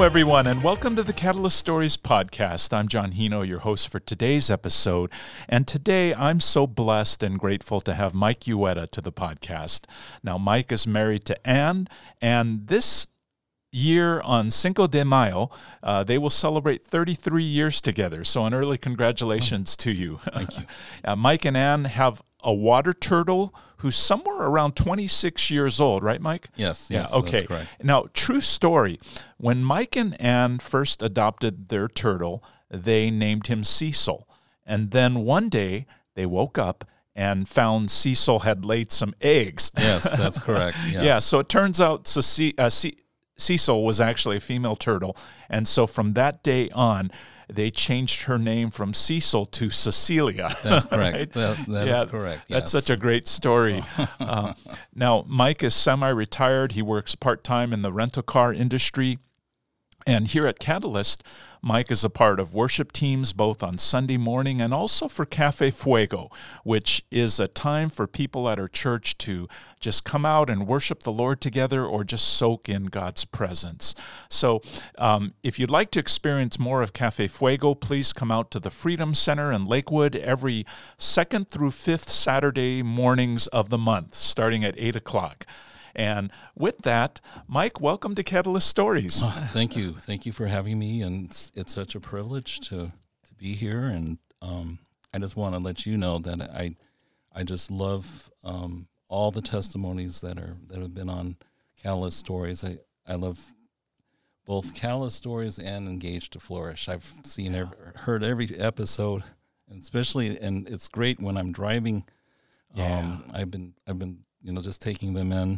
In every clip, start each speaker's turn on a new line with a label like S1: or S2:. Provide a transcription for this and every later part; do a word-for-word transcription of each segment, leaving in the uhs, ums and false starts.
S1: Hello, everyone, and welcome to the Catalyst Stories podcast. I'm John Hino, your host for today's episode, and today I'm so blessed and grateful to have Mike Ueda to the podcast. Now, Mike is married to Ann, and this year on Cinco de Mayo, uh, they will celebrate thirty-three years together, so an early congratulations to you.
S2: Thank you.
S1: uh, Mike and Ann have a water turtle who's somewhere around twenty-six years old, right, Mike?
S2: Yes,
S1: Yeah,
S2: yes,
S1: okay.
S2: that's correct.
S1: Now, true story. When Mike and Ann first adopted their turtle, they named him Cecil. And then one day, they woke up and found Cecil had laid some eggs.
S2: Yes, that's correct. Yes.
S1: Yeah, so it turns out Cece- uh, Ce- Cecil was actually a female turtle. And so from that day on, they changed her name from Cecil to Cecilia.
S2: That's correct.
S1: Right?
S2: That, that
S1: yeah,
S2: is correct.
S1: That's
S2: yes.
S1: such a great story. uh, now, Mike is semi-retired. He works part-time in the rental car industry. And here at Catalyst, Mike is a part of worship teams both on Sunday morning and also for Cafe Fuego, which is a time for people at our church to just come out and worship the Lord together or just soak in God's presence. So um, if you'd like to experience more of Cafe Fuego, please come out to the Freedom Center in Lakewood every second through fifth Saturday mornings of the month, starting at eight o'clock. And with that, Mike, welcome to Catalyst Stories.
S2: Oh, thank you. Thank you for having me. And it's, it's such a privilege to, to be here. And um, I just want to let you know that I I just love um, all the testimonies that are that have been on Catalyst Stories. I, I love both Catalyst Stories and Engaged to Flourish. I've seen, every, heard every episode, and especially, and it's great when I'm driving.
S1: Yeah.
S2: Um, I've been I've been you know just taking them in.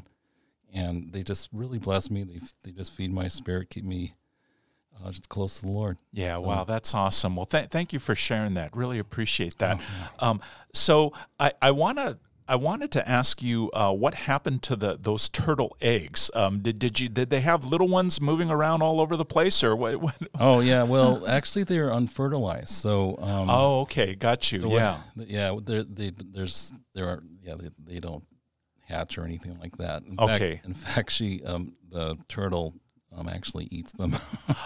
S2: And they just really bless me. They they just feed my spirit, keep me uh, just close to the Lord.
S1: Yeah,
S2: so.
S1: Wow, that's awesome. Well, th- thank you for sharing that. Really appreciate that.
S2: Oh, yeah.
S1: um, so I, I wanna I wanted to ask you uh, what happened to the those turtle eggs. Um, did did you did they have little ones moving around all over the place, or what? what?
S2: Oh yeah, well actually they're unfertilized. So um,
S1: oh, okay, got you.
S2: so
S1: yeah,
S2: what, yeah. There they there's there are yeah they, they don't hatch or anything like that. In
S1: okay.
S2: Fact, in fact, she um, the turtle um, actually eats them.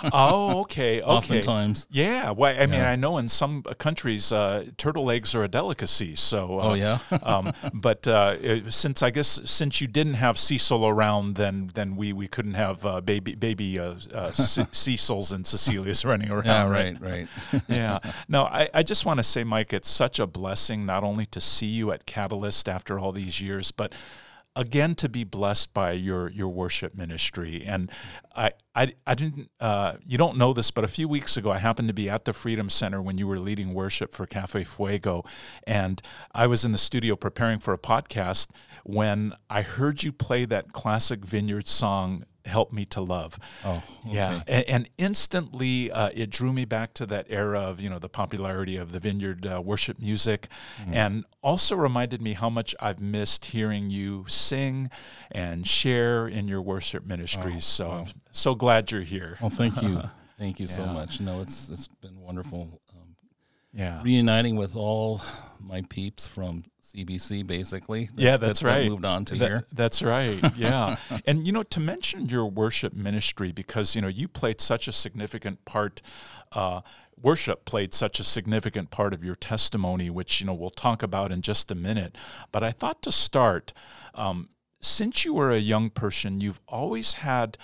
S1: oh, okay. Okay.
S2: Oftentimes.
S1: Yeah. Well, I mean,
S2: Yeah.
S1: I know in some countries, uh, turtle eggs are a delicacy. So. Uh,
S2: oh yeah.
S1: um, but uh, it- since I guess since you didn't have Cecil around, then then we, we couldn't have uh, baby baby uh, uh, C- Cecils and Cecilias running around.
S2: yeah. Right. Right.
S1: Yeah. No, I, I just want to say, Mike, it's such a blessing not only to see you at Catalyst after all these years, but again to be blessed by your your worship ministry. And I I, I didn't uh, you don't know this, but a few weeks ago I happened to be at the Freedom Center when you were leading worship for Cafe Fuego, and I was in the studio preparing for a podcast when I heard you play that classic Vineyard song, Help Me to Love.
S2: Oh, okay.
S1: Yeah, and, and instantly uh, it drew me back to that era of, you know, the popularity of the Vineyard uh, worship music, mm. and also reminded me how much I've missed hearing you sing and share in your worship ministries.
S2: Oh,
S1: so
S2: wow.
S1: I'm so glad you're here.
S2: Well, thank you. Thank you so
S1: Yeah.
S2: much. No, it's it's been wonderful. Um,
S1: Yeah.
S2: reuniting with all my peeps from C B C, basically. That,
S1: Yeah, that's
S2: that, that
S1: right.
S2: moved on to
S1: That-
S2: here.
S1: That's right. Yeah. And, you know, to mention your worship ministry, because, you know, you played such a significant part, uh, worship played such a significant part of your testimony, which, you know, we'll talk about in just a minute. But I thought to start, um, since you were a young person, you've always had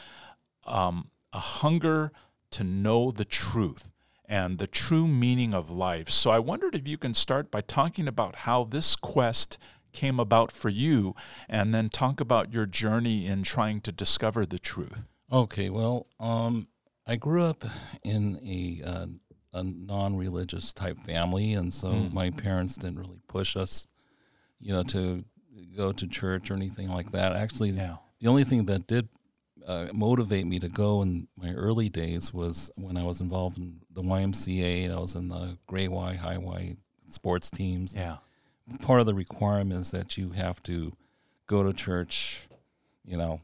S1: um, a hunger to know the truth and the true meaning of life. So I wondered if you can start by talking about how this quest came about for you, and then talk about your journey in trying to discover the truth.
S2: Okay, well, um, I grew up in a uh, a non-religious type family, and so
S1: Mm.
S2: my parents didn't really push us, you know, to go to church or anything like that. Actually,
S1: Yeah.
S2: the only thing that did uh, motivate me to go in my early days was when I was involved in the Y M C A, and I was in the Gray Y, High Y sports teams.
S1: Yeah.
S2: Part of the requirement is that you have to go to church, you know,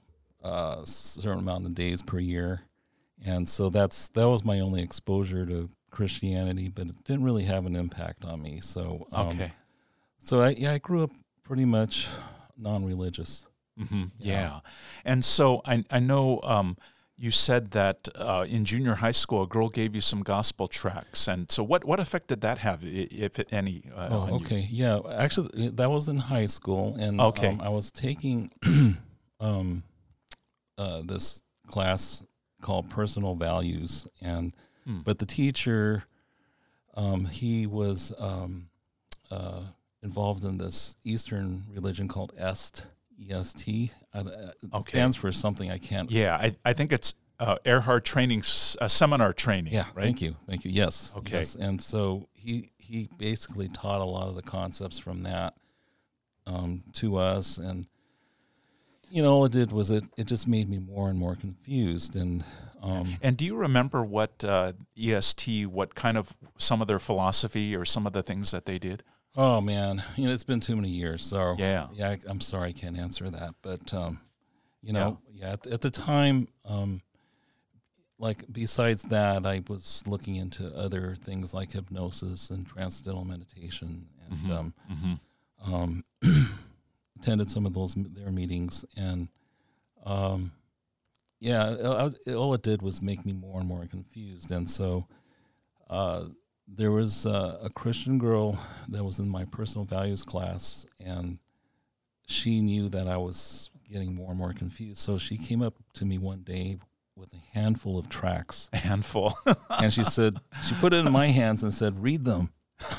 S2: a certain amount of days per year. And so that's that was my only exposure to Christianity, but it didn't really have an impact on me. So um,
S1: Okay.
S2: So I yeah, I grew up pretty much non-religious.
S1: Mm-hmm. Yeah.
S2: Yeah.
S1: And so I I know um, you said that uh, in junior high school, a girl gave you some gospel tracts, and so what, what effect did that have, if any? Uh,
S2: oh,
S1: on
S2: okay,
S1: you?
S2: yeah. Actually, that was in high school, and
S1: Okay.
S2: um, I was taking um, uh, this class called Personal Values, and
S1: Hmm.
S2: but the teacher, um, he was um, uh, involved in this Eastern religion called Est. E S T. Uh, it
S1: Okay.
S2: stands for something I can't.
S1: Yeah, I, I think it's uh, Erhard training, uh, seminar training.
S2: Yeah,
S1: right?
S2: thank you, thank you. Yes,
S1: Okay.
S2: yes. And so he he basically taught a lot of the concepts from that um, to us, and you know, all it did was it it just made me more and more confused. And um,
S1: And do you remember what uh, E S T, what kind of some of their philosophy or some of the things that they did?
S2: oh man, you know, it's been too many years. So
S1: Yeah.
S2: yeah, I, I'm sorry I can't answer that, but um, you know, yeah, yeah at, at the time. Um, Like besides that, I was looking into other things like hypnosis and transcendental meditation, and
S1: Mm-hmm.
S2: um,
S1: Mm-hmm.
S2: um, attended some of those their meetings. And um, yeah, I was, all it did was make me more and more confused. And so uh, there was uh, a Christian girl that was in my personal values class, and she knew that I was getting more and more confused. So she came up to me one day with a handful of tracts.
S1: A handful.
S2: And she said, she put it in my hands and said, read them.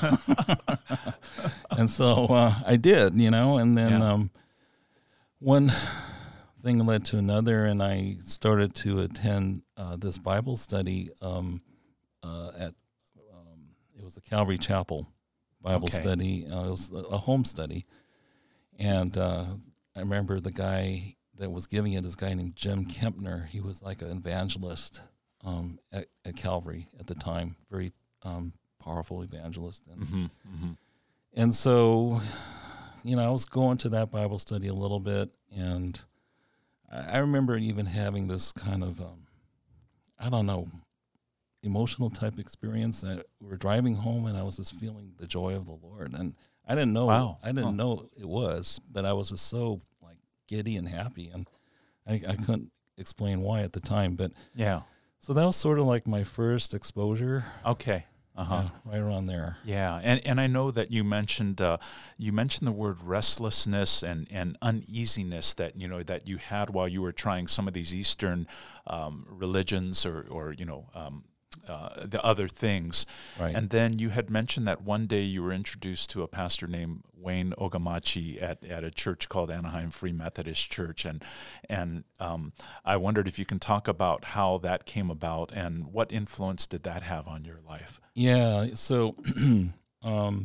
S2: And so uh, I did, you know, and then
S1: Yeah.
S2: um, one thing led to another, and I started to attend uh, this Bible study um, uh, at, um, it was a Calvary Chapel Bible
S1: Okay.
S2: study. Uh, it was a home study. And uh, I remember the guy that was giving it, this guy named Jim Kempner. He was like an evangelist um, at, at Calvary at the time, very um, powerful evangelist. And,
S1: Mm-hmm. Mm-hmm.
S2: and so, you know, I was going to that Bible study a little bit, and I, I remember even having this kind of, um, I don't know, emotional type experience. I, we were driving home, and I was just feeling the joy of the Lord. And I didn't know,
S1: Wow.
S2: I didn't
S1: Huh.
S2: know it was, but I was just so like giddy and happy, and I, I couldn't explain why at the time. But
S1: Yeah.
S2: so that was sort of like my first exposure,
S1: Okay. Uh-huh.
S2: yeah, right around there.
S1: Yeah, and and I know that you mentioned uh, you mentioned the word restlessness and, and uneasiness that you know that you had while you were trying some of these Eastern um, religions or or you know um, uh, the other things,
S2: Right.
S1: and then you had mentioned that one day you were introduced to a pastor named Wayne Ogamachi at, at a church called Anaheim Free Methodist Church, and and um, I wondered if you can talk about how that came about and what influence did that have on your life.
S2: Yeah. So um,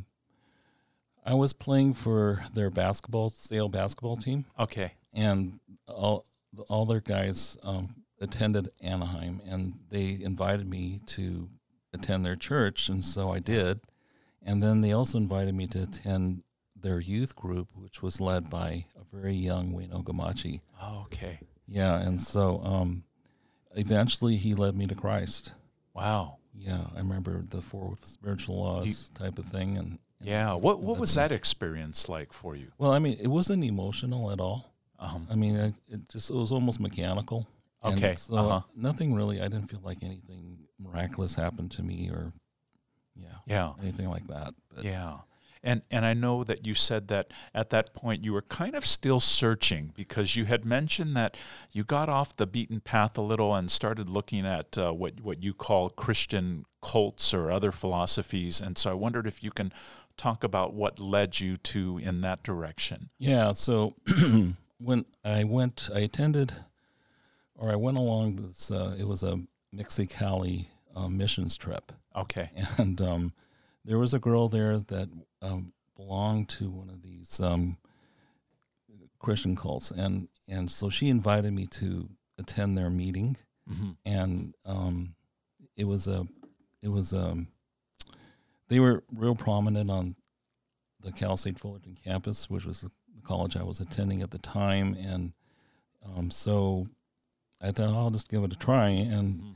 S2: I was playing for their basketball, Sale basketball team,
S1: Okay.
S2: and all all their guys um, attended Anaheim, and they invited me to attend their church, and so I did. And then they also invited me to attend their youth group, which was led by a very young Wayne Ogamachi.
S1: Oh, okay.
S2: Yeah, and so um, eventually he led me to Christ.
S1: Wow.
S2: Yeah, I remember the four spiritual laws type of thing, and
S1: Yeah. What what was that experience like for you?
S2: well, I mean, it wasn't emotional at all.
S1: Um,
S2: I mean, it, it just it was almost mechanical. And
S1: Okay,
S2: so
S1: uh-huh.
S2: nothing really. I didn't feel like anything miraculous happened to me, or yeah,
S1: yeah.
S2: anything like that. But
S1: Yeah. And and I know that you said that at that point you were kind of still searching because you had mentioned that you got off the beaten path a little and started looking at uh, what what you call Christian cults or other philosophies. And so I wondered if you can talk about what led you to in that direction.
S2: yeah, so when I went, I attended, or I went along this. Uh, it was a Mexicali uh, missions trip.
S1: Okay.
S2: And um, there was a girl there that um, belonged to one of these um, Christian cults, and and so she invited me to attend their meeting,
S1: Mm-hmm.
S2: and um, it was a, it was um, they were real prominent on the Cal State Fullerton campus, which was the college I was attending at the time, and um, so I thought, oh, I'll just give it a try, and
S1: Mm-hmm.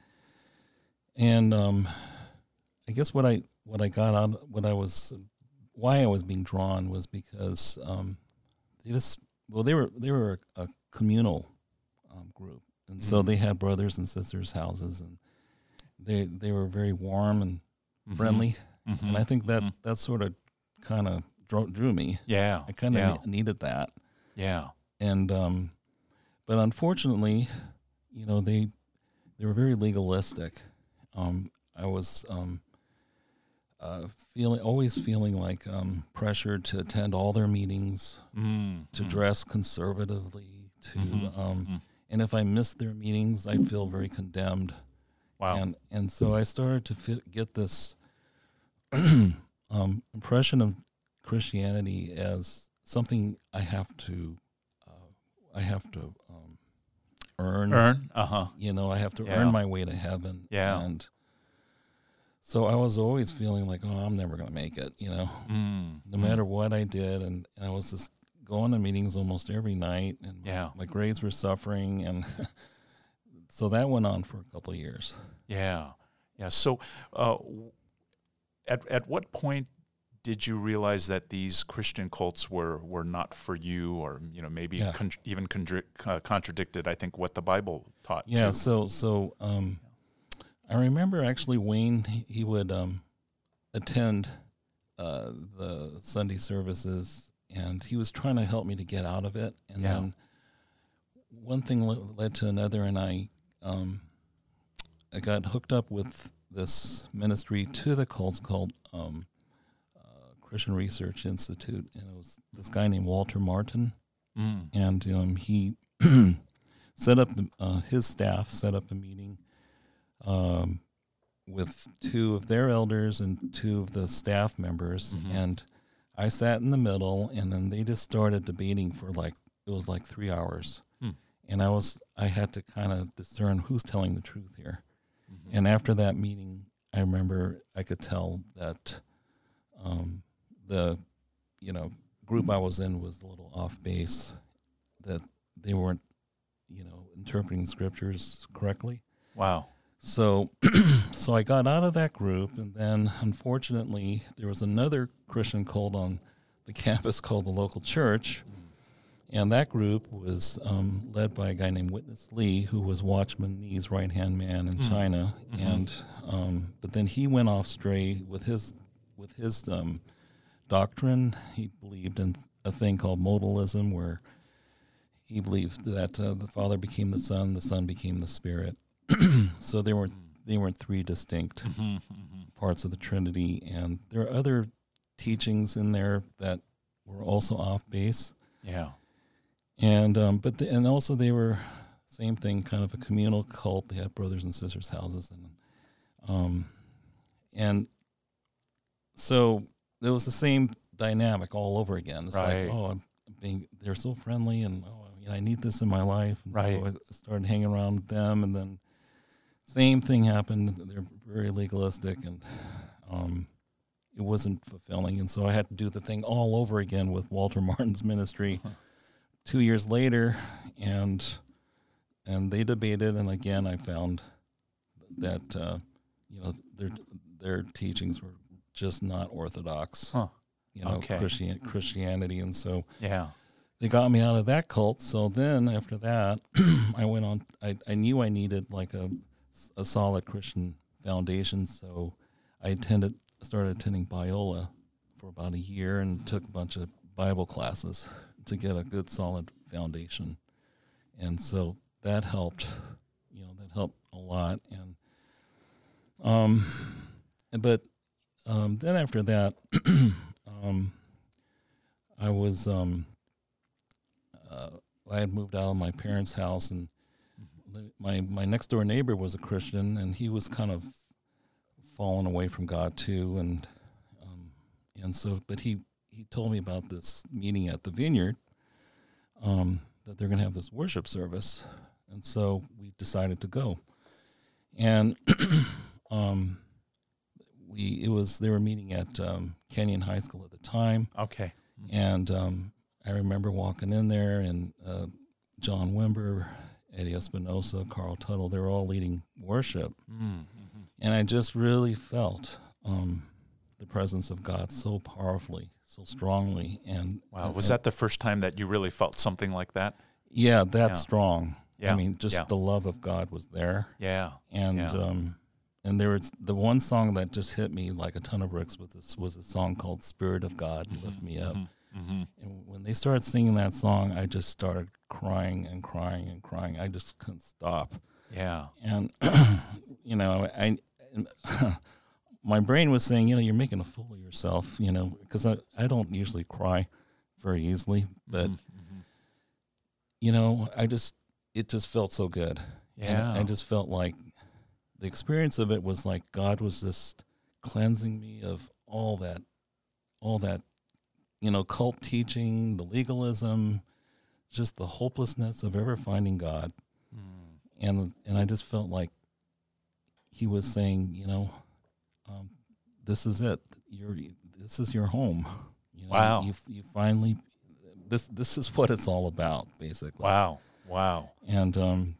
S2: and um, I guess what I what I got out, what I was, why I was being drawn was because um, they just well they were they were a, a communal um, group, And mm-hmm. so they had brothers and sisters' houses, and they they were very warm and mm-hmm. friendly. Mm-hmm. And I think that mm-hmm. that sort of kind of drew, drew me.
S1: Yeah.
S2: I kind of
S1: yeah.
S2: ne- needed that.
S1: Yeah.
S2: And, um, but unfortunately, you know, they, they were very legalistic. Um, I was, um, uh, feeling, always feeling like, um, pressured to attend all their meetings, mm-hmm. to dress conservatively, to, mm-hmm. um, mm-hmm. and if I missed their meetings, I'd feel very condemned.
S1: Wow.
S2: And, and so I started to fit, get this, um, impression of Christianity as something I have to, uh, I have to um, earn.
S1: Earn, uh huh.
S2: You know, I have to
S1: yeah.
S2: earn my way to heaven.
S1: Yeah.
S2: And so I was always feeling like, oh, I'm never going to make it. You know, mm. no mm. matter what I did, and, and I was just going to meetings almost every night, and
S1: yeah.
S2: my, my grades were suffering, and so that went on for a couple of years.
S1: Yeah, yeah. So. Uh, At at what point did you realize that these Christian cults were, were not for you, or you know maybe
S2: yeah.
S1: con- even con- uh, contradicted, I think, what the Bible taught?
S2: Yeah.
S1: too.
S2: So so um, I remember actually Wayne he, he would um, attend uh, the Sunday services, and he was trying to help me to get out of it. And
S1: yeah.
S2: then one thing le- led to another, and I um, I got hooked up with this ministry to the cults called um, uh, Christian Research Institute, and it was this guy named Walter Martin, mm. and um, he set up uh, his staff set up a meeting um, with two of their elders and two of the staff members, mm-hmm. and I sat in the middle, and then they just started debating for like it was like three hours, mm. and I was I had to kind of discern who's telling the truth here. And after that meeting, I remember I could tell that um, the, you know, group I was in was a little off base, that they weren't, you know, interpreting scriptures correctly.
S1: Wow.
S2: So, so I got out of that group, and then unfortunately there was another Christian cult on the campus called the Local Church. And that group was um, led by a guy named Witness Lee, who was Watchman Nee's right-hand man in mm. China. Mm-hmm. And um, but then he went off stray with his with his um, doctrine. He believed in a thing called modalism, where he believed that uh, the Father became the Son, the Son became the Spirit. So there weren't they weren't three distinct mm-hmm. Mm-hmm. parts of the Trinity, and there are other teachings in there that were also off base.
S1: Yeah.
S2: And um, but the, and also they were same thing, kind of a communal cult. They had brothers and sisters' houses, and um, and so it was the same dynamic all over again. It's
S1: right.
S2: like, oh, I'm being they're so friendly, and oh, you know, I need this in my life. And
S1: right.
S2: so I started hanging around with them, and then same thing happened. They're very legalistic, and um, it wasn't fulfilling, and so I had to do the thing all over again with Walter Martin's ministry. Uh-huh. Two years later, and and they debated, and again I found that uh, you know their their teachings were just not orthodox,
S1: huh.
S2: you know,
S1: okay.
S2: Christian, Christianity, and so
S1: yeah,
S2: they got me out of that cult. So then after that, I went on. I, I knew I needed like a a solid Christian foundation, so I attended started attending Biola for about a year and took a bunch of Bible classes to get a good solid foundation. And so that helped, you know, that helped a lot. And, um, but, um, then after that, um, I was, um, uh, I had moved out of my parents' house, and my, my next door neighbor was a Christian, and he was kind of fallen away from God too. And, um, and so, but he, he told me about this meeting at the Vineyard, um, that they're going to have this worship service. And so we decided to go. And um, we it was they were meeting at um, Kenyon High School at the time.
S1: Okay.
S2: And um, I remember walking in there, and uh, John Wimber, Eddie Espinosa, Carl Tuttle, they were all leading worship. Mm-hmm. And I just really felt um, the presence of God so powerfully, so strongly. And
S1: wow, was and, that the first time that you really felt something like that?
S2: Yeah, that's
S1: yeah.
S2: strong.
S1: Yeah.
S2: I mean, just
S1: yeah.
S2: the love of God was there.
S1: Yeah.
S2: And
S1: yeah.
S2: um, and there was the one song that just hit me like a ton of bricks with this was a song called "Spirit of God, Lift Me Up."
S1: Mm-hmm. Mm-hmm.
S2: And when they started singing that song, I just started crying and crying and crying. I just couldn't stop.
S1: Yeah.
S2: And you know, I my brain was saying, you know, you're making a fool of yourself, you know, because I, I don't usually cry very easily, but
S1: Mm-hmm.
S2: you know, I just it just felt so good.
S1: Yeah.
S2: And I just felt like the experience of it was like God was just cleansing me of all that, all that, you know, cult teaching, the legalism, just the hopelessness of ever finding God.
S1: Mm.
S2: And and I just felt like he was saying, you know, um, this is it. You're this is your home. You know,
S1: Wow.
S2: You you finally this this is what it's all about, basically.
S1: Wow. Wow.
S2: And um,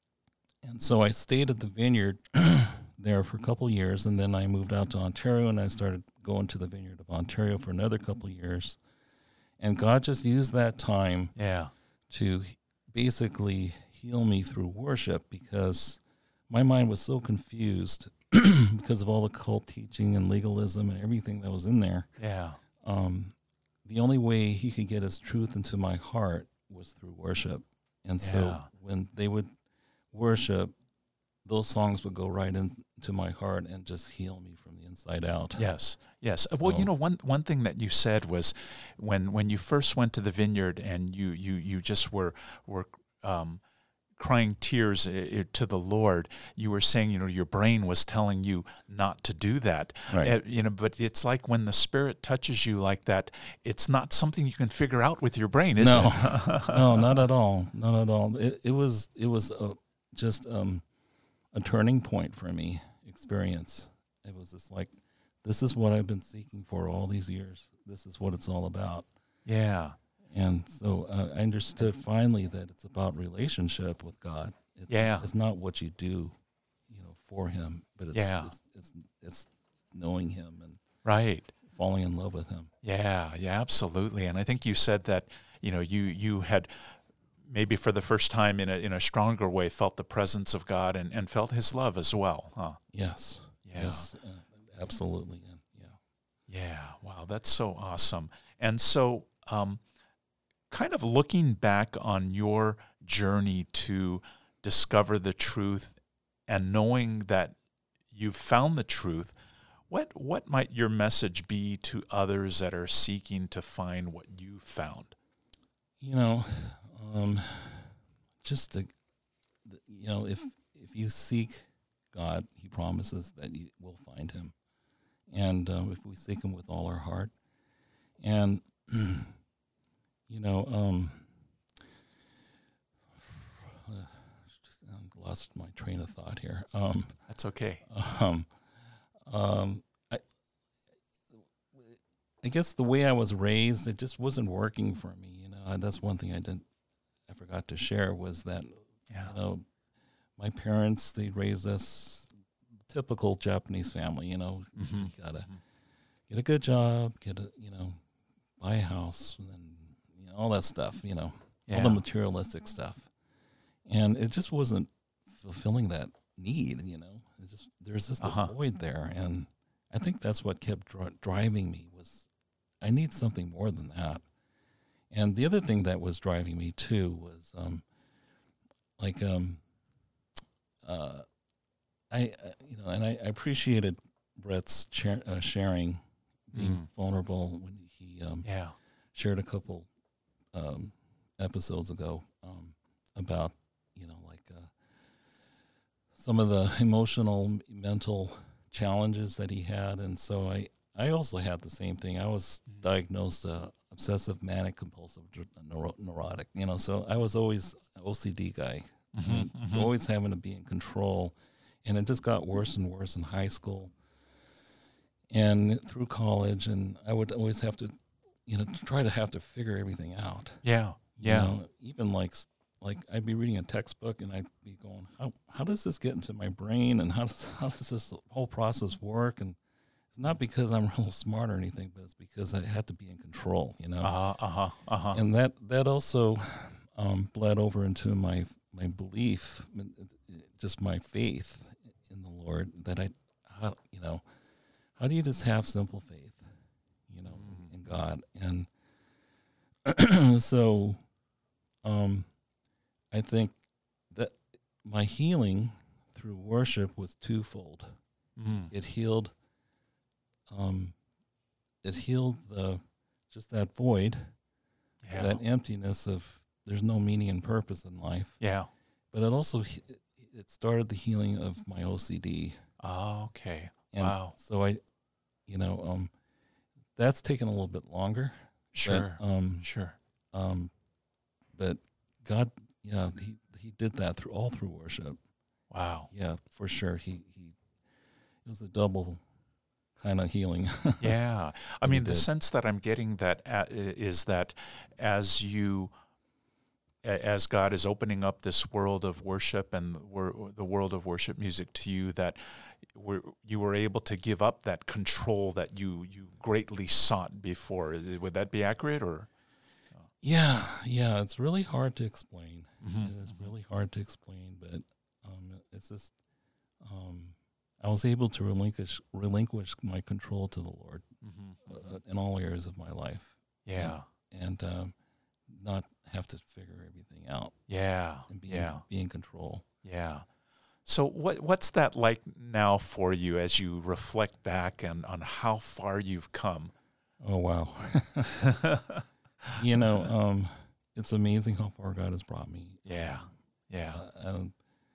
S2: and so I stayed at the vineyard there for a couple of years, and then I moved out to Ontario, and I started going to the vineyard of Ontario for another couple of years. And God just used that time
S1: Yeah.
S2: to basically heal me through worship, because my mind was so confused because of all the cult teaching and legalism and everything that was in there.
S1: Yeah.
S2: Um, the only way he could get his truth into my heart was through worship. And so
S1: Yeah.
S2: when they would worship, those songs would go right into my heart and just heal me from the inside out.
S1: Yes, yes. Well, you know, one one thing that you said was when when you first went to the vineyard and you you you just were were um, crying tears uh, to the Lord. You were saying, you know, your brain was telling you not to do that.
S2: Right.
S1: Uh, you know, but it's like when the Spirit touches you like that, it's not something you can figure out with your brain, is
S2: no.
S1: it?
S2: No, not at all. Not at all. It, it was it was a, just um, a turning point for me experience. It was just like, this is what I've been seeking for all these years. This is what it's all about.
S1: Yeah.
S2: And so uh, I understood finally that it's about relationship with God. It's,
S1: Yeah.
S2: It's not what you do, you know, for Him, but it's
S1: Yeah.
S2: it's, it's it's knowing Him and
S1: Right.
S2: falling in love with Him.
S1: Yeah, yeah, absolutely. And I think you said that, you know, you you had maybe for the first time in a in a stronger way felt the presence of God and, and felt His love as well, huh?
S2: Yes.
S1: Yeah.
S2: Yes. Uh, absolutely. And yeah.
S1: Yeah. Wow, that's so awesome. And so, um, kind of looking back on your journey to discover the truth and knowing that you've found the truth, what what might your message be to others that are seeking to find what you found?
S2: You know, um, just to, you know, if if you seek God, He promises that you will find Him, and um, if we seek Him with all our heart, and you know, um, just, I lost my train of thought here. Um,
S1: That's okay.
S2: um, um, I, I guess the way I was raised, it just wasn't working for me. You know, that's one thing I didn't, I forgot to share was that,
S1: Yeah.
S2: you know, my parents, they raised us typical Japanese family. You know,
S1: Mm-hmm.
S2: you gotta get a good job, get a, you know, buy a house, and then, you know, all that stuff. You know,
S1: Yeah.
S2: all the materialistic stuff, and it just wasn't fulfilling that need. You know, it just there's just
S1: Uh-huh.
S2: a void there, and I think that's what kept dri- driving me was I need something more than that. And the other thing that was driving me too was um, like um, uh, I uh, you know, and I, I appreciated Brett's cha- uh, sharing, being
S1: Mm.
S2: vulnerable when he um,
S1: Yeah.
S2: shared a couple um, episodes ago um, about, you know, like uh, some of the emotional, mental challenges that he had. And so I, I also had the same thing. I was diagnosed uh, obsessive manic compulsive neuro- neurotic, you know, so I was always an O C D guy,
S1: Mm-hmm.
S2: I mean,
S1: Mm-hmm.
S2: always having to be in control. And it just got worse and worse in high school and through college. And I would always have to, you know, try to have to figure everything out.
S1: Yeah.
S2: You
S1: Yeah.
S2: know, even like like I'd be reading a textbook and I'd be going, how how does this get into my brain, and how does how does this whole process work? And it's not because I'm real smart or anything, but it's because I had to be in control. You know,
S1: Uh-huh. Uh-huh. Uh-huh.
S2: and that that also um, bled over into my my belief, just my faith in the Lord, that I, how, you know, how do you just have simple faith, you know, mm-hmm. in God? And so um, I think that my healing through worship was twofold. Mm. It healed, um, it healed the just that void, yeah. that emptiness of there's no meaning and purpose in life.
S1: Yeah,
S2: but it also it started the healing of my O C D.
S1: Oh, okay.
S2: And
S1: wow.
S2: So I, you know, um, that's taken a little bit longer.
S1: Sure.
S2: But, um,
S1: sure.
S2: Um, but God, yeah, he he did that through all through worship.
S1: Wow.
S2: Yeah, for sure. He he it was a double kind of healing.
S1: Yeah. I mean, the sense that I'm getting that uh, is that as you as God is opening up this world of worship and the world of worship music to you, that we're, you were able to give up that control that you, you greatly sought before. Would that be accurate? Or
S2: yeah, yeah, it's really hard to explain.
S1: Mm-hmm.
S2: It is really hard to explain, but um, it's just um, I was able to relinquish relinquish my control to the Lord mm-hmm. uh, in all areas of my life.
S1: Yeah,
S2: and, and um, not have to figure everything out.
S1: Yeah,
S2: and be
S1: yeah,
S2: in, be in control.
S1: Yeah. So what what's that like now for you as you reflect back and on how far you've come?
S2: Oh wow. You know, um, it's amazing how far God has brought me.
S1: Yeah, yeah.
S2: Uh, um,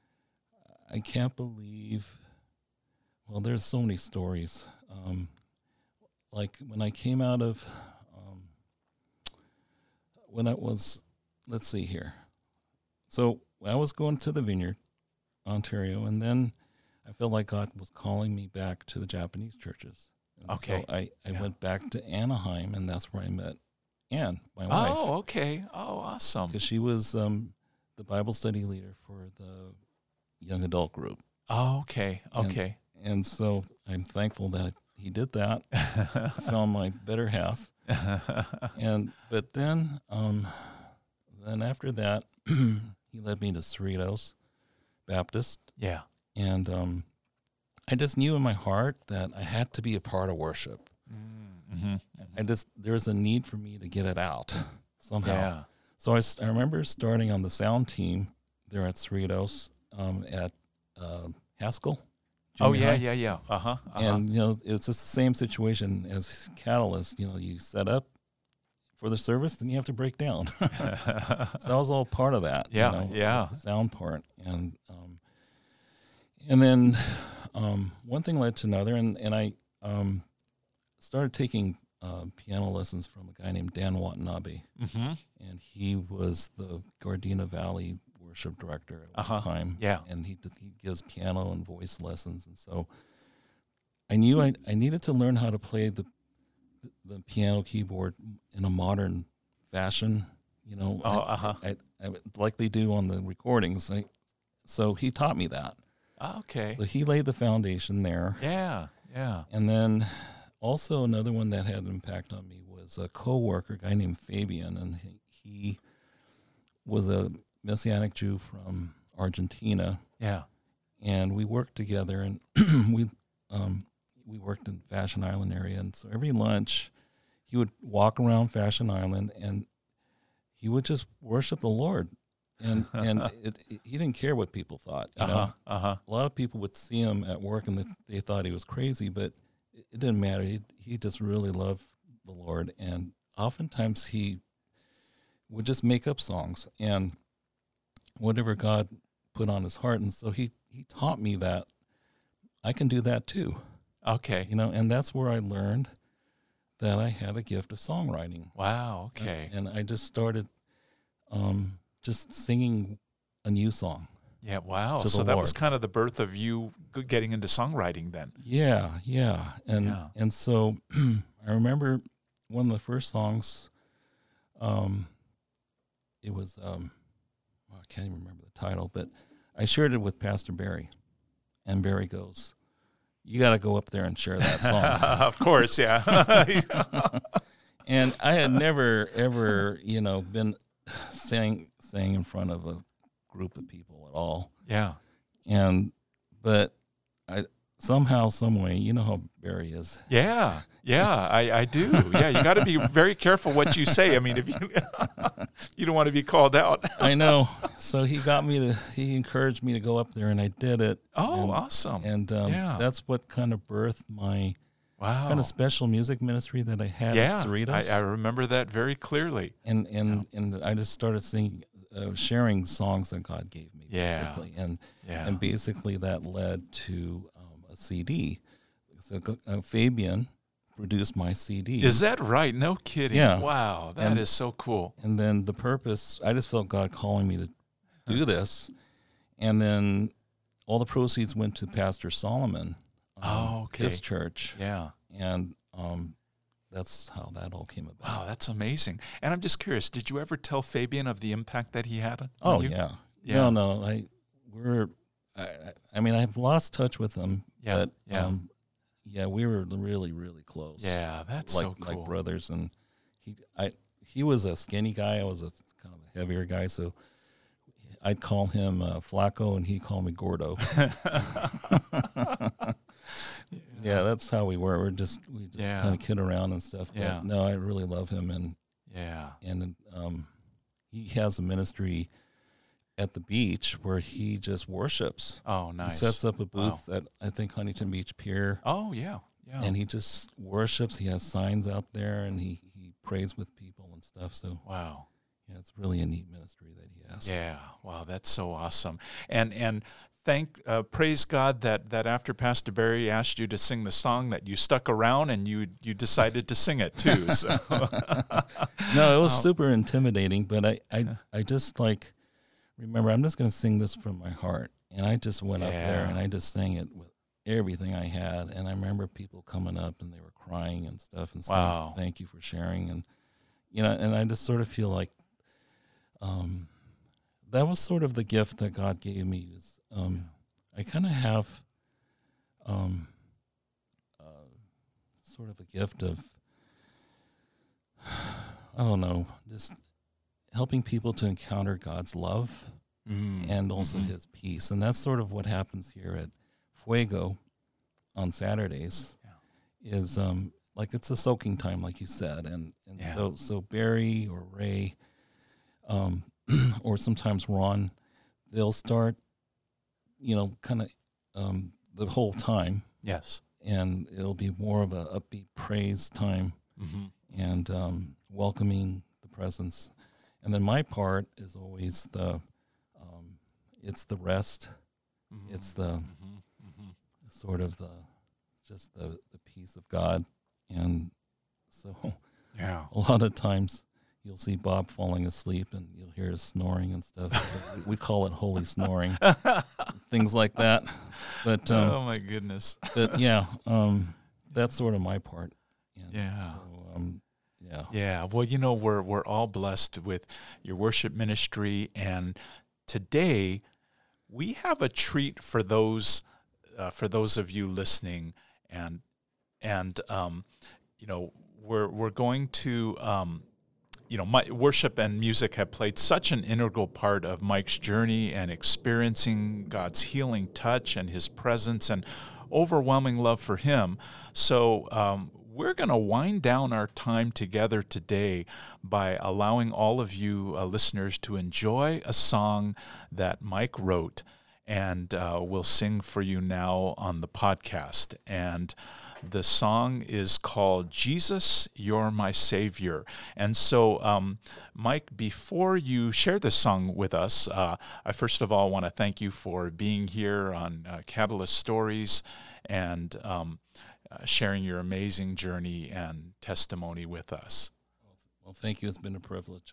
S2: I can't believe. Well, there's so many stories. Um, like when I came out of, um, when I was, let's see here. So I was going to the Vineyard, Ontario, and then I felt like God was calling me back to the Japanese churches. And
S1: okay.
S2: So I, I yeah. went back to Anaheim, and that's where I met Anne, my
S1: oh,
S2: wife.
S1: Oh, okay. Oh, awesome.
S2: Because she was um, the Bible study leader for the young adult group.
S1: Oh, okay. Okay.
S2: And, and so I'm thankful that he did that. I found my better half. and But then, um, then after that, he led me to Cerritos Baptist.
S1: Yeah.
S2: And um, I just knew in my heart that I had to be a part of worship.
S1: Mm-hmm.
S2: I just, there was a need for me to get it out somehow.
S1: Yeah.
S2: So I, I remember starting on the sound team there at Cerritos um, at uh, Haskell.
S1: Oh, yeah,
S2: high.
S1: yeah, yeah. Uh-huh, uh-huh.
S2: And, you know, it's just the same situation as Catalyst. You know, you set up for the service, then you have to break down. So that was all part of that.
S1: Yeah,
S2: you know,
S1: yeah.
S2: The sound part. And um, and then um, one thing led to another, and, and I um, started taking uh, piano lessons from a guy named Dan Watanabe.
S1: Mm-hmm.
S2: And he was the Gardena Valley worship director at
S1: uh-huh.
S2: the time.
S1: Yeah.
S2: And he, he gives piano and voice lessons. And so I knew I, I needed to learn how to play the the piano keyboard in a modern fashion, you know,
S1: oh,
S2: I,
S1: uh-huh.
S2: I, I, like they do on the recordings. I, so he taught me that.
S1: Okay.
S2: So he laid the foundation there.
S1: Yeah, yeah.
S2: And then also another one that had an impact on me was a coworker, a guy named Fabian, and he, he was a Messianic Jew from Argentina.
S1: Yeah.
S2: And we worked together, and we um, we worked in Fashion Island area, and so every lunch he would walk around Fashion Island and he would just worship the Lord. And and it, it, he didn't care what people thought. You
S1: uh-huh,
S2: know?
S1: uh-huh.
S2: A lot of people would see him at work and they, they thought he was crazy, but it, it didn't matter. He, he just really loved the Lord, and oftentimes he would just make up songs and whatever God put on his heart. And so he, he taught me that I can do that too.
S1: Okay.
S2: You know, and that's where I learned that I had a gift of songwriting.
S1: Wow, okay.
S2: And, and I just started um, just singing a new song.
S1: Yeah, wow.
S2: So
S1: that
S2: Lord.
S1: was kind of the birth of you getting into songwriting then.
S2: Yeah, yeah. And
S1: yeah.
S2: and so I remember one of the first songs, um, it was, um, well, I can't even remember the title, but I shared it with Pastor Barry. And Barry goes, "You got to go up there and share that song."
S1: Of course, yeah.
S2: And I had never, ever, you know, been sang sang in front of a group of people at all.
S1: Yeah.
S2: And but I somehow, some way, you know how Barry is.
S1: Yeah. Yeah, I, I do. Yeah, you got to be very careful what you say. I mean, if you you don't want to be called out.
S2: I know. So he got me to. He encouraged me to go up there, and I did it.
S1: Oh,
S2: and,
S1: awesome.
S2: And um,
S1: yeah.
S2: that's what kind of birthed my
S1: wow.
S2: kind of special music ministry that I had
S1: yeah,
S2: at Cerritos.
S1: I, I remember that very clearly.
S2: And and yeah. and I just started singing, uh, sharing songs that God gave me,
S1: yeah.
S2: basically. And
S1: yeah.
S2: and basically that led to um, a C D. So uh, Fabian produced my C D.
S1: Is that right? No kidding.
S2: Yeah.
S1: Wow, that
S2: and,
S1: is so cool.
S2: And then the purpose, I just felt God calling me to do this. And then all the proceeds went to Pastor Solomon. Um,
S1: oh, okay.
S2: His church.
S1: Yeah.
S2: And um, that's how that all came about.
S1: Wow, that's amazing. And I'm just curious, did you ever tell Fabian of the impact that he had on
S2: oh,
S1: you?
S2: yeah.
S1: yeah.
S2: No, no. I, we're, I, I mean, I've lost touch with him.
S1: Yeah.
S2: But,
S1: yeah.
S2: Um, Yeah, we were really, really close.
S1: Yeah, that's
S2: like,
S1: so cool.
S2: Like brothers, and he, I, he was a skinny guy. I was a kind of a heavier guy, so I'd call him uh, Flacco, and he'd call me Gordo. yeah. yeah, that's how we were. We're just we just
S1: yeah.
S2: kind of kid around and stuff. But
S1: yeah.
S2: no, I really love him, and
S1: yeah,
S2: and um, he has a ministry at the beach where he just worships.
S1: Oh, nice.
S2: He sets up a booth
S1: wow.
S2: at, I think, Huntington Beach Pier.
S1: Oh, yeah, yeah.
S2: And he just worships. He has signs out there, and he, he prays with people and stuff. So,
S1: wow.
S2: Yeah, it's really a neat ministry that he has.
S1: Yeah, wow, that's so awesome. And and thank, uh, praise God that, that after Pastor Barry asked you to sing the song, that you stuck around and you you decided to sing it too. So.
S2: No, it was um, super intimidating, but I, I, I just like... Remember, I'm just going to sing this from my heart. And I just went
S1: yeah.
S2: up there and I just sang it with everything I had. And I remember people coming up and they were crying and stuff and saying,
S1: wow.
S2: thank you for sharing. And, you know, and I just sort of feel like um, that was sort of the gift that God gave me. Is um, I kind of have um, uh, sort of a gift of, I don't know, just helping people to encounter God's love mm, and also mm-hmm. his peace. And that's sort of what happens here at Fuego on Saturdays yeah. is um, like it's a soaking time, like you said. And, and yeah. so, so Barry or Ray um, or sometimes Ron, they'll start, you know, kind of um, the whole time.
S1: Yes.
S2: And it'll be more of a upbeat praise time mm-hmm. and um, welcoming the presence. And then my part is always the, um, it's the rest, mm-hmm. it's the mm-hmm. Mm-hmm. sort of the, just the, the peace of God. And so
S1: yeah.
S2: a lot of times you'll see Bob falling asleep and you'll hear his snoring and stuff. we, we call it holy snoring, things like that. But um,
S1: oh my goodness.
S2: But yeah, um, that's sort of my part. And
S1: yeah.
S2: So, um, Yeah.
S1: Yeah. Well, you know, we're we're all blessed with your worship ministry, and today we have a treat for those uh, for those of you listening, and and um, you know, we're we're going to um, you know, my worship and music have played such an integral part of Mike's journey and experiencing God's healing touch and His presence and overwhelming love for Him. So. Um, We're going to wind down our time together today by allowing all of you uh, listeners to enjoy a song that Mike wrote, and uh, we'll sing for you now on the podcast. And the song is called Jesus, You're My Savior. And so, um, Mike, before you share this song with us, uh, I first of all want to thank you for being here on uh, Catalyst Stories and um Uh, sharing your amazing journey and testimony with us.
S2: Well, thank you. It's been a privilege.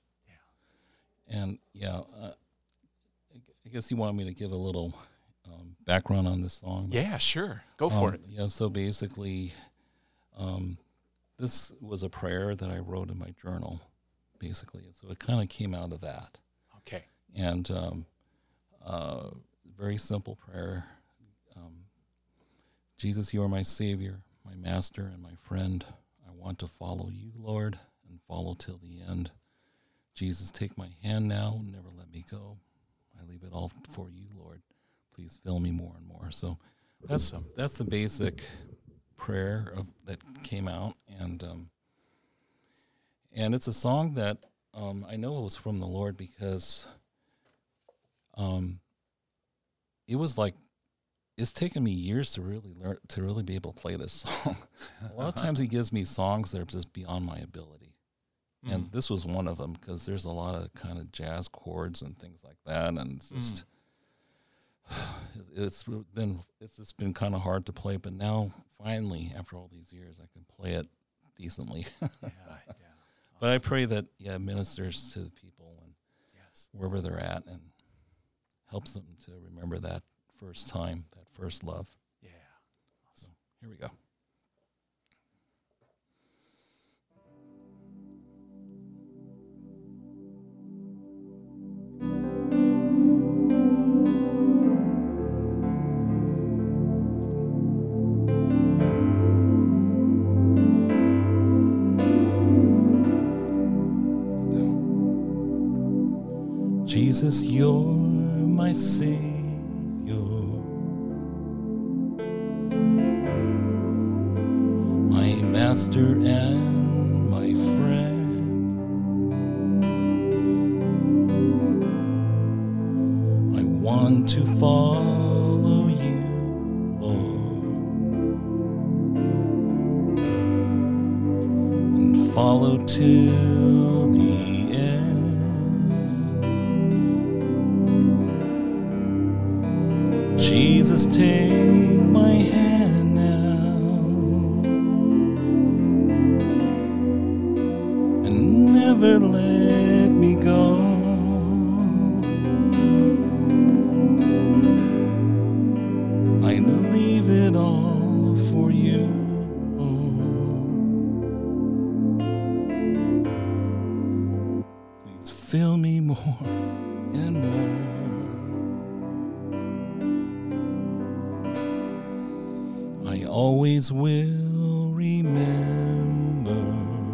S2: Yeah. And, yeah, uh, I guess you want me to give a little um, background on this song.
S1: Yeah, sure. Go for
S2: um,
S1: it.
S2: Yeah, so basically, um, this was a prayer that I wrote in my journal, basically. So it kind of came out of that.
S1: Okay.
S2: And um, uh, very simple prayer. Um, Jesus, you are my Savior, my Master, and my friend. I want to follow you, Lord, and follow till the end. Jesus, take my hand now, never let me go. I I leave it all for you, Lord. Please fill me more and more. So that's um, that's the basic prayer of, that came out, and um, and it's a song that um, I know it was from the Lord because um, it was like it's taken me years to really learn to really be able to play this song. A lot of times He gives me songs that are just beyond my ability, mm. and this was one of them because there's a lot of kind of jazz chords and things like that, and it's just. Mm. It's been it's just been kind of hard to play, but now finally, after all these years, I can play it decently. yeah, yeah. Awesome. But I pray that yeah ministers to the people and yes. wherever they're at, and helps them to remember that first time, that first love.
S1: Yeah. Awesome.
S2: So here we go. Jesus, you're my Savior, my Master and my friend. I want to follow you, Lord, and follow till the end. Jesus, take my hand now and never let me go. I leave it all for you, Lord. Please fill me more and more. I always will remember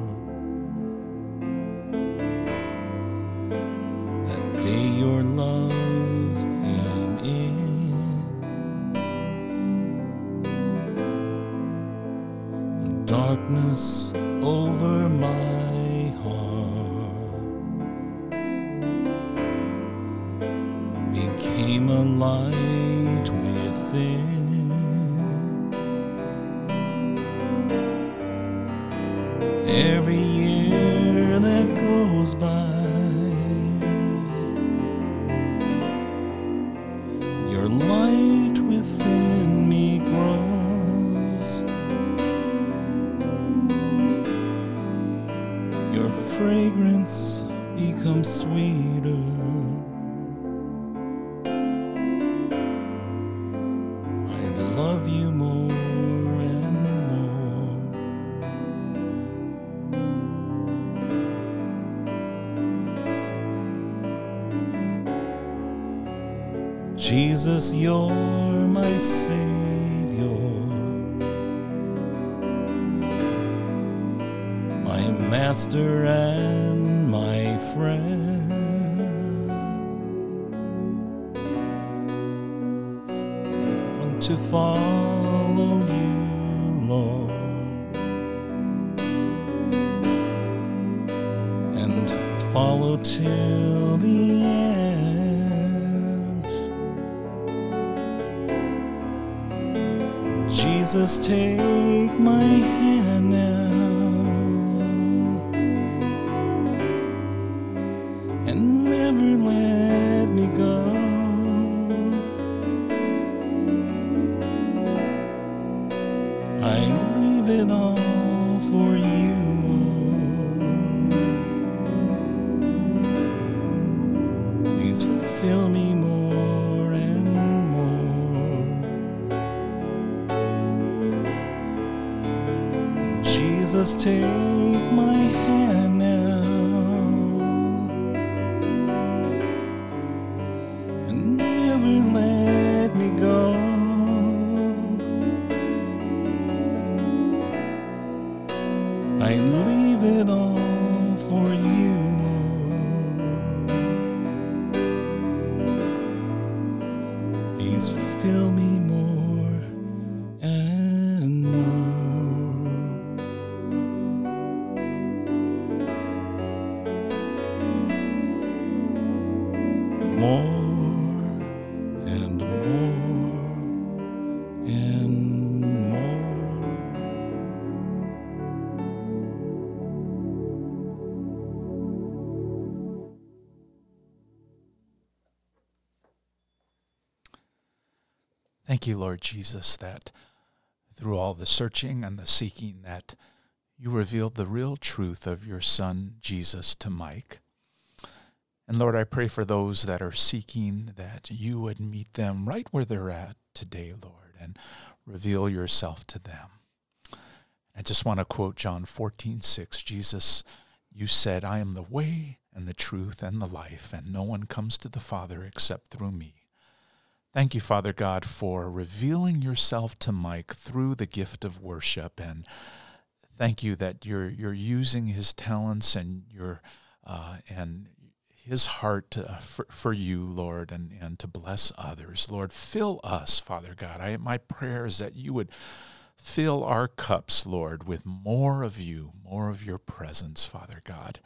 S2: that day your love came in. The darkness over my heart became a light within. Every year that goes by, your light within me grows. Your fragrance becomes sweeter. I love you more. Jesus, you're my Savior, my Master and my friend. I want to follow you, Lord, and follow till the end. Jesus, take my hand now and never let me go. I leave it all for you, Lord. Please fill me more and more. Jesus, take my hand now and never let me go. I leave it all for you, Lord. fill me more and more. More and more and more.
S1: Thank you, Lord Jesus, that through all the searching and the seeking that you revealed the real truth of your Son, Jesus, to Mike. And Lord, I pray for those that are seeking that you would meet them right where they're at today, Lord, and reveal yourself to them. I just want to quote John fourteen six. Jesus, you said, I am the way and the truth and the life, and no one comes to the Father except through me. Thank you, Father God, for revealing yourself to Mike through the gift of worship, and thank you that you're you're using his talents and your uh, and his heart uh, for, for you, Lord, and, and to bless others. Lord, fill us, Father God. I, my prayer is that you would fill our cups, Lord, with more of you, more of your presence, Father God.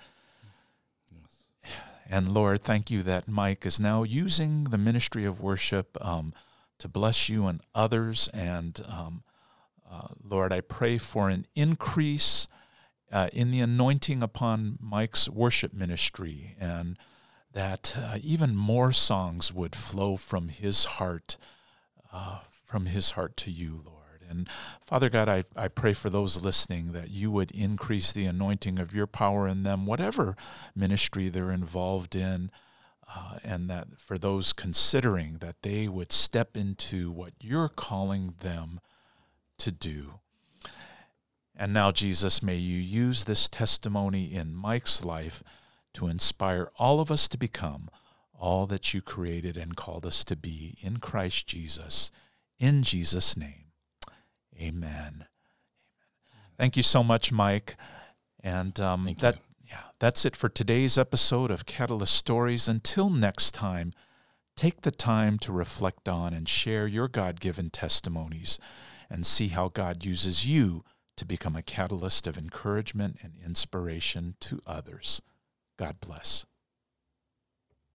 S1: Yes. And Lord, thank you that Mike is now using the ministry of worship um, to bless you and others. And um, uh, Lord, I pray for an increase uh, in the anointing upon Mike's worship ministry, and that uh, even more songs would flow from his heart, uh, from his heart to you, Lord. And Father God, I, I pray for those listening that you would increase the anointing of your power in them, whatever ministry they're involved in, uh, and that for those considering that they would step into what you're calling them to do. And now, Jesus, may you use this testimony in Mike's life to inspire all of us to become all that you created and called us to be in Christ Jesus. In Jesus' name, amen. Amen. Thank you so much, Mike. And um,
S2: Thank
S1: that,
S2: you.
S1: yeah, that's it for today's episode of Catalyst Stories. Until next time, take the time to reflect on and share your God-given testimonies and see how God uses you to become a catalyst of encouragement and inspiration to others. God bless.